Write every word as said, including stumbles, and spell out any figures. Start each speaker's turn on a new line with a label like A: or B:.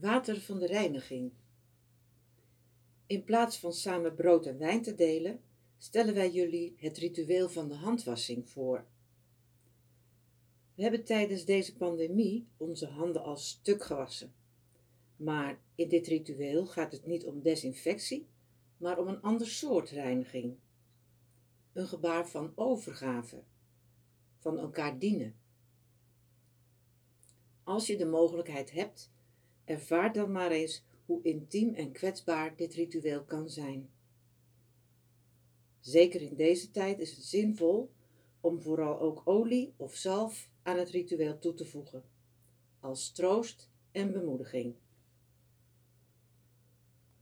A: Water van de reiniging. In plaats van samen brood en wijn te delen, stellen wij jullie het ritueel van de handwassing voor. We hebben tijdens deze pandemie onze handen al stuk gewassen. Maar in dit ritueel gaat het niet om desinfectie, maar om een ander soort reiniging. Een gebaar van overgave, van elkaar dienen. Als je de mogelijkheid hebt, ervaar dan maar eens hoe intiem en kwetsbaar dit ritueel kan zijn. Zeker in deze tijd is het zinvol om vooral ook olie of zalf aan het ritueel toe te voegen, als troost en bemoediging.